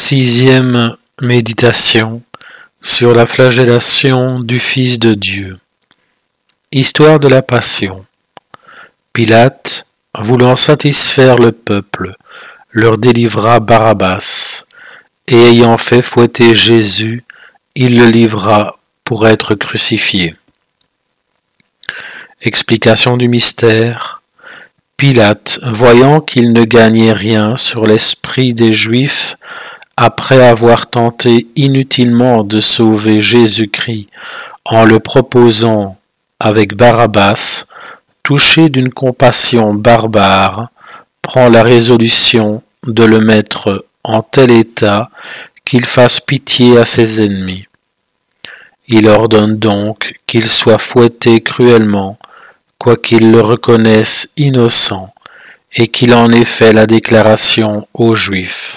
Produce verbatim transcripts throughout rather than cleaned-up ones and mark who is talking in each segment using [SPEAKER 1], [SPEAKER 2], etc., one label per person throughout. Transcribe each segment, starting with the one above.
[SPEAKER 1] Sixième méditation sur la flagellation du Fils de Dieu. Histoire de la Passion. Pilate, voulant satisfaire le peuple, leur délivra Barabbas, et ayant fait fouetter Jésus, il le livra pour être crucifié. Explication du mystère. Pilate, voyant qu'il ne gagnait rien sur l'esprit des Juifs, après avoir tenté inutilement de sauver Jésus-Christ en le proposant avec Barabbas, touché d'une compassion barbare, prend la résolution de le mettre en tel état qu'il fasse pitié à ses ennemis. Il ordonne donc qu'il soit fouetté cruellement, quoiqu'il le reconnaisse innocent, et qu'il en ait fait la déclaration aux Juifs.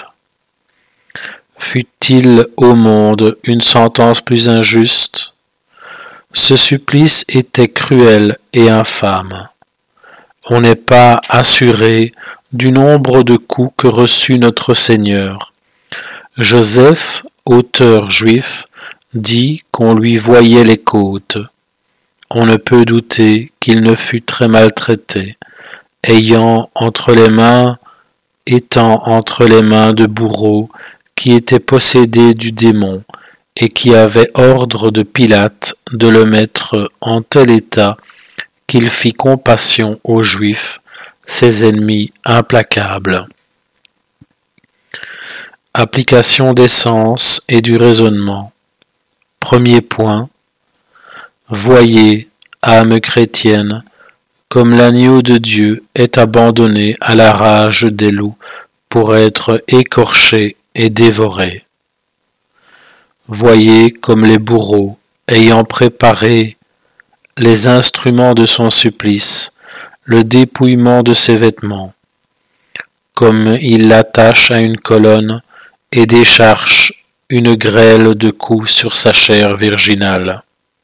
[SPEAKER 1] Fut-il au monde une sentence plus injuste? Ce supplice était cruel et infâme. On n'est pas assuré du nombre de coups que reçut notre Seigneur. Joseph, auteur juif, dit qu'on lui voyait les côtes. On ne peut douter qu'il ne fut très maltraité, ayant entre les mains, étant entre les mains de bourreaux qui était possédé du démon et qui avait ordre de Pilate de le mettre en tel état qu'il fit compassion aux Juifs, ses ennemis implacables. Application des sens et du raisonnement. Premier point. Voyez, âme chrétienne, comme l'agneau de Dieu est abandonné à la rage des loups pour être écorché et dévoré. Voyez comme les bourreaux, ayant préparé les instruments de son supplice, le dépouillement de ses vêtements, comme ils l'attachent à une colonne et déchargent une grêle de coups sur sa chair virginale.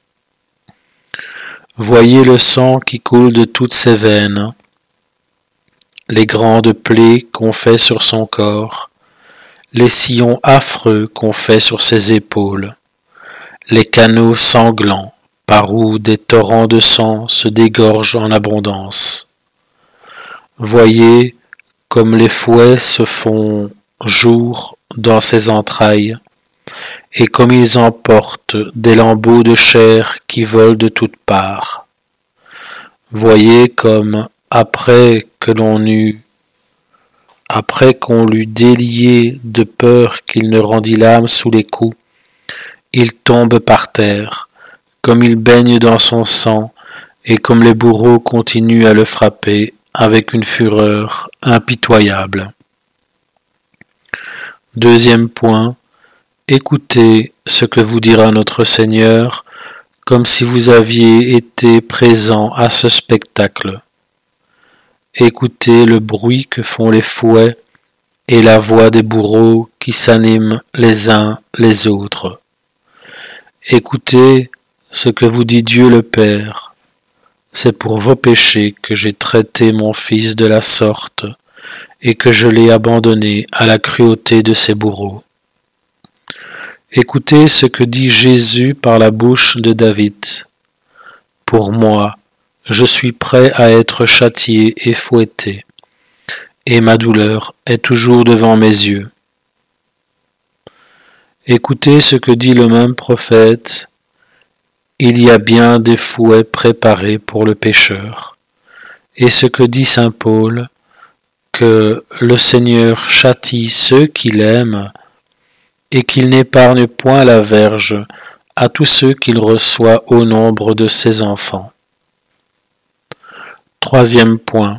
[SPEAKER 1] Voyez le sang qui coule de toutes ses veines, les grandes plaies qu'on fait sur son corps, les sillons affreux qu'on fait sur ses épaules, les canaux sanglants par où des torrents de sang se dégorgent en abondance. Voyez comme les fouets se font jour dans ses entrailles, et comme ils emportent des lambeaux de chair qui volent de toutes parts. Voyez comme, après que l'on eut Après qu'on l'eut délié de peur qu'il ne rendît l'âme sous les coups, il tombe par terre, comme il baigne dans son sang, et comme les bourreaux continuent à le frapper avec une fureur impitoyable. Deuxième point, écoutez ce que vous dira notre Seigneur, comme si vous aviez été présent à ce spectacle. Écoutez le bruit que font les fouets et la voix des bourreaux qui s'animent les uns les autres. Écoutez ce que vous dit Dieu le Père. C'est pour vos péchés que j'ai traité mon Fils de la sorte et que je l'ai abandonné à la cruauté de ses bourreaux. Écoutez ce que dit Jésus par la bouche de David. Pour moi, je suis prêt à être châtié et fouetté, et ma douleur est toujours devant mes yeux. Écoutez ce que dit le même prophète, il y a bien des fouets préparés pour le pécheur, et ce que dit saint Paul, que le Seigneur châtie ceux qu'il aime, et qu'il n'épargne point la verge à tous ceux qu'il reçoit au nombre de ses enfants. Troisième point.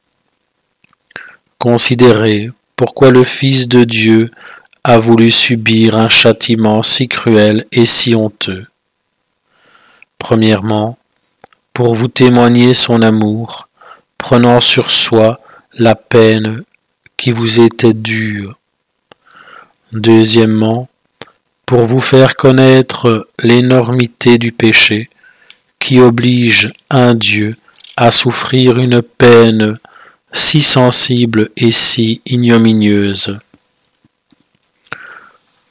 [SPEAKER 1] Considérez pourquoi le Fils de Dieu a voulu subir un châtiment si cruel et si honteux. Premièrement, pour vous témoigner son amour, prenant sur soi la peine qui vous était due. Deuxièmement, pour vous faire connaître l'énormité du péché qui oblige un Dieu à souffrir une peine si sensible et si ignominieuse.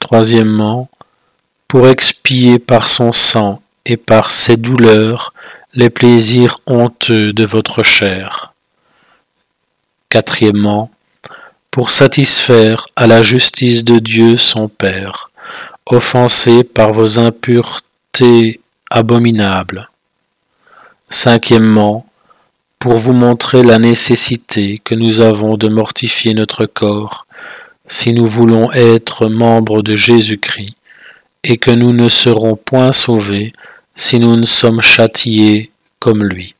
[SPEAKER 1] Troisièmement, pour expier par son sang et par ses douleurs les plaisirs honteux de votre chair. Quatrièmement, pour satisfaire à la justice de Dieu son Père, offensé par vos impuretés abominables. Cinquièmement, pour vous montrer la nécessité que nous avons de mortifier notre corps si nous voulons être membres de Jésus-Christ, et que nous ne serons point sauvés si nous ne sommes châtiés comme lui.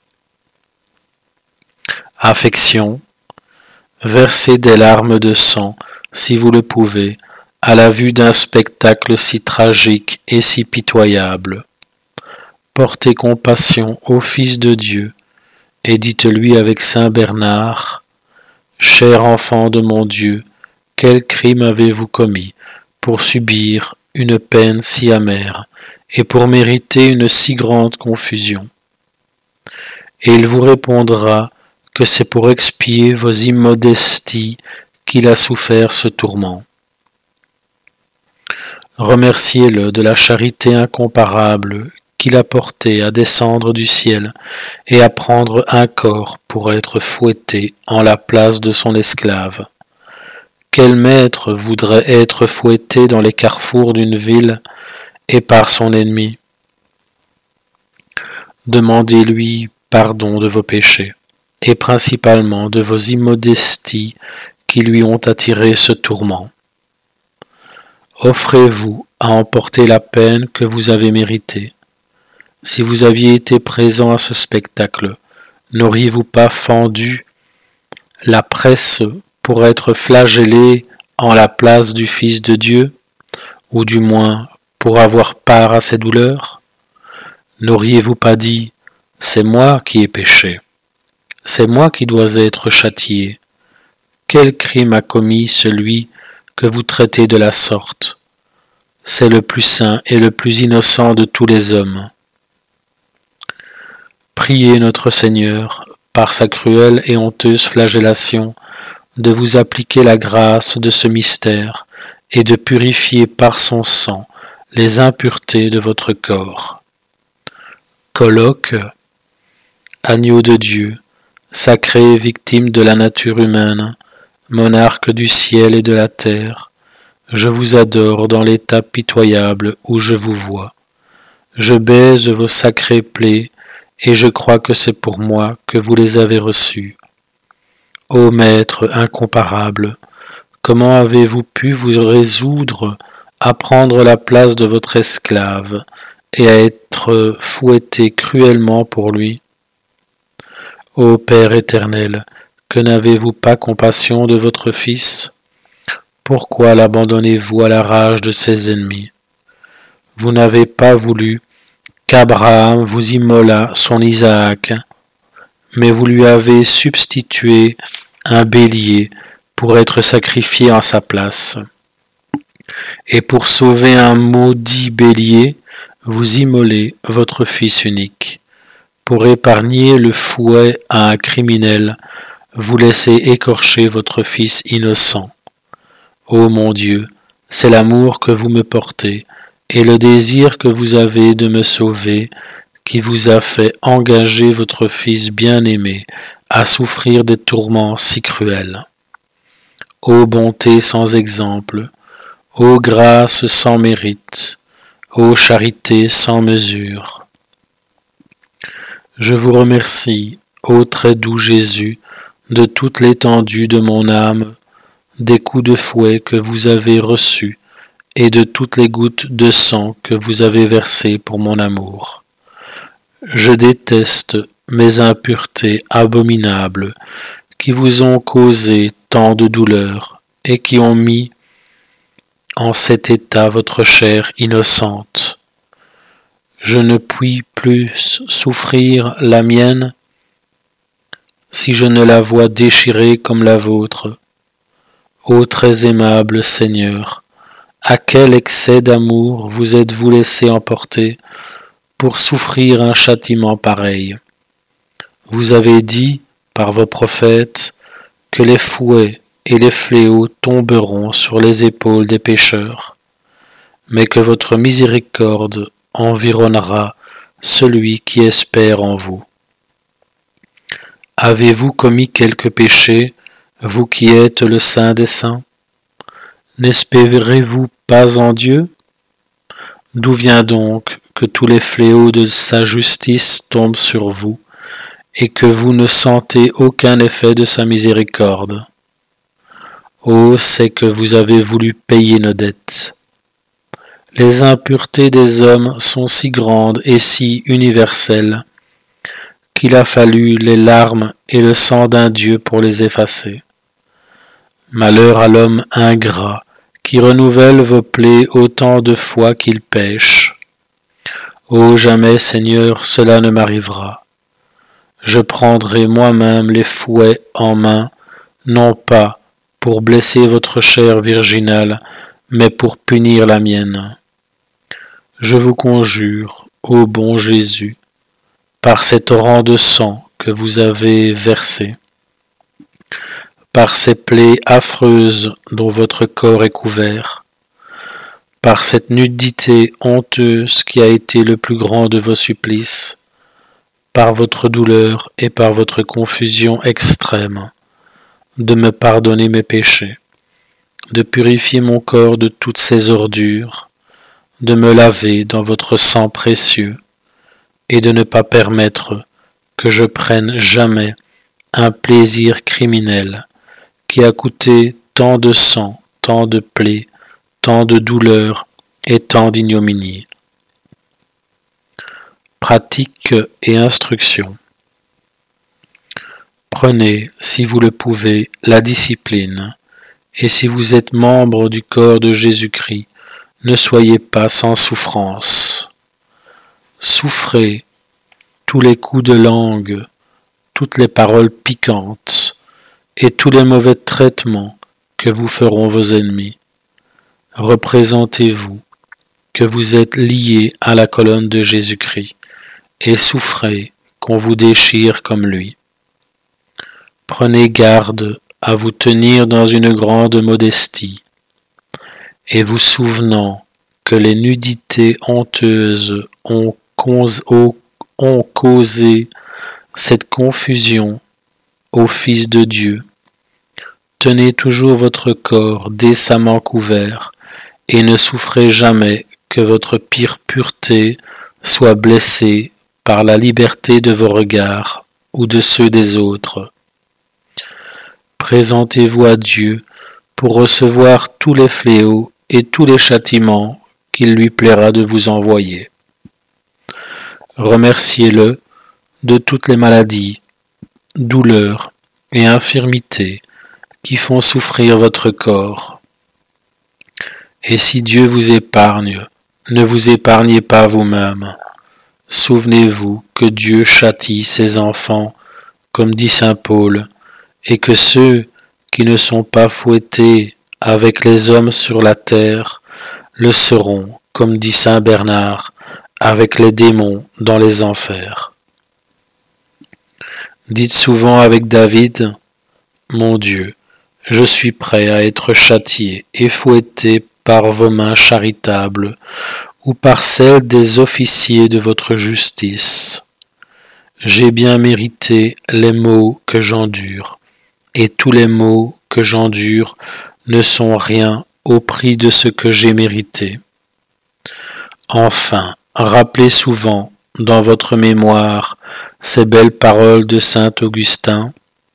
[SPEAKER 1] Affection, versez des larmes de sang, si vous le pouvez, à la vue d'un spectacle si tragique et si pitoyable. Portez compassion au Fils de Dieu, et dites-lui avec saint Bernard, « Cher enfant de mon Dieu, quel crime avez-vous commis pour subir une peine si amère et pour mériter une si grande confusion ?» Et il vous répondra que c'est pour expier vos immodesties qu'il a souffert ce tourment. Remerciez-le de la charité incomparable qu'il a portée à descendre du ciel et à prendre un corps pour être fouetté en la place de son esclave. Quel maître voudrait être fouetté dans les carrefours d'une ville et par son ennemi? Demandez-lui pardon de vos péchés, et principalement de vos immodesties qui lui ont attiré ce tourment. Offrez-vous à emporter la peine que vous avez méritée. Si vous aviez été présent à ce spectacle, n'auriez-vous pas fendu la presse pour être flagellé en la place du Fils de Dieu, ou du moins pour avoir part à ses douleurs? N'auriez-vous pas dit « C'est moi qui ai péché, c'est moi qui dois être châtié. Quel crime a commis celui que vous traitez de la sorte? C'est le plus saint et le plus innocent de tous les hommes. » Priez notre Seigneur, par sa cruelle et honteuse flagellation, de vous appliquer la grâce de ce mystère et de purifier par son sang les impuretés de votre corps. Colloque, agneau de Dieu, sacré victime de la nature humaine, monarque du ciel et de la terre, je vous adore dans l'état pitoyable où je vous vois. Je baise vos sacrés plaies et je crois que c'est pour moi que vous les avez reçus. Ô Maître incomparable, comment avez-vous pu vous résoudre à prendre la place de votre esclave et à être fouetté cruellement pour lui? Ô Père éternel, que n'avez-vous pas compassion de votre Fils? Pourquoi l'abandonnez-vous à la rage de ses ennemis? Vous n'avez pas voulu qu'Abraham vous immolât son Isaac, mais vous lui avez substitué un bélier pour être sacrifié en sa place. Et pour sauver un maudit bélier, vous immolez votre Fils unique. Pour épargner le fouet à un criminel, vous laissez écorcher votre Fils innocent. Ô mon Dieu, c'est l'amour que vous me portez et le désir que vous avez de me sauver qui vous a fait engager votre Fils bien-aimé à souffrir des tourments si cruels. Ô bonté sans exemple, ô grâce sans mérite, ô charité sans mesure. Je vous remercie, ô très doux Jésus, de toute l'étendue de mon âme, des coups de fouet que vous avez reçus et de toutes les gouttes de sang que vous avez versées pour mon amour. Je déteste mes impuretés abominables qui vous ont causé tant de douleur et qui ont mis en cet état votre chair innocente. Je ne puis plus souffrir la mienne si je ne la vois déchirée comme la vôtre. Ô très aimable Seigneur, à quel excès d'amour vous êtes-vous laissé emporter pour souffrir un châtiment pareil? Vous avez dit, par vos prophètes, que les fouets et les fléaux tomberont sur les épaules des pécheurs. mais que votre miséricorde environnera celui qui espère en vous. Avez-vous commis quelque péché, vous qui êtes le Saint des Saints? N'espérez-vous pas en Dieu? D'où vient donc que tous les fléaux de sa justice tombent sur vous, et que vous ne sentez aucun effet de sa miséricorde? Oh, c'est que vous avez voulu payer nos dettes. Les impuretés des hommes sont si grandes et si universelles qu'il a fallu les larmes et le sang d'un Dieu pour les effacer. Malheur à l'homme ingrat qui renouvelle vos plaies autant de fois qu'il pêche. Ô jamais, Seigneur, cela ne m'arrivera. Je prendrai moi-même les fouets en main, non pas pour blesser votre chair virginale, mais pour punir la mienne. Je vous conjure, ô bon Jésus, par ces torrents de sang que vous avez versés, par ces plaies affreuses dont votre corps est couvert, par cette nudité honteuse qui a été le plus grand de vos supplices, par votre douleur et par votre confusion extrême, de me pardonner mes péchés, de purifier mon corps de toutes ses ordures, de me laver dans votre sang précieux, et de ne pas permettre que je prenne jamais un plaisir criminel qui a coûté tant de sang, tant de plaies, tant de douleurs et tant d'ignominie. Pratique et instruction. Prenez, si vous le pouvez, la discipline, et si vous êtes membre du corps de Jésus-Christ, ne soyez pas sans souffrance. Souffrez tous les coups de langue, toutes les paroles piquantes et tous les mauvais traitements que vous feront vos ennemis. Représentez-vous que vous êtes liés à la colonne de Jésus-Christ et souffrez qu'on vous déchire comme lui. Prenez garde à vous tenir dans une grande modestie, et vous souvenant que les nudités honteuses ont, cause, ont causé cette confusion au Fils de Dieu. Tenez toujours votre corps décemment couvert, et ne souffrez jamais que votre pire pureté soit blessée par la liberté de vos regards ou de ceux des autres. Présentez-vous à Dieu pour recevoir tous les fléaux et tous les châtiments qu'il lui plaira de vous envoyer. Remerciez-le de toutes les maladies, douleurs et infirmités qui font souffrir votre corps. Et si Dieu vous épargne, ne vous épargnez pas vous-même. Souvenez-vous que Dieu châtie ses enfants, comme dit saint Paul, et que ceux qui ne sont pas fouettés avec les hommes sur la terre le seront, comme dit saint Bernard, avec les démons dans les enfers. Dites souvent avec David, « Mon Dieu, je suis prêt à être châtié et fouetté par vos mains charitables ou par celles des officiers de votre justice. J'ai bien mérité les maux que j'endure, et tous les maux que j'endure ne sont rien au prix de ce que j'ai mérité. Enfin, rappelez souvent dans votre mémoire ces belles paroles de saint Augustin.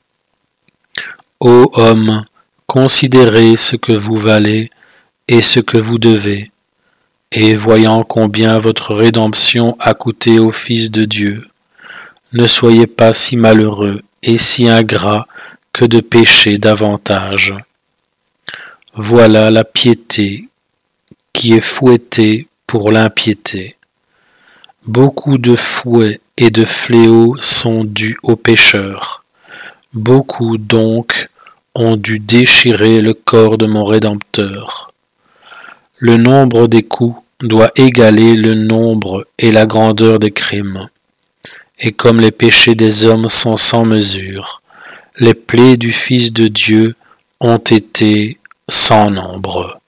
[SPEAKER 1] Ô homme, considérez ce que vous valez et ce que vous devez, et voyant combien votre rédemption a coûté au Fils de Dieu, ne soyez pas si malheureux et si ingrat que de pécher davantage. Voilà la piété qui est fouettée pour l'impiété. Beaucoup de fouets et de fléaux sont dus aux pécheurs. Beaucoup donc ont dû déchirer le corps de mon Rédempteur. Le nombre des coups doit égaler le nombre et la grandeur des crimes. Et comme les péchés des hommes sont sans mesure, les plaies du Fils de Dieu ont été sans nombre.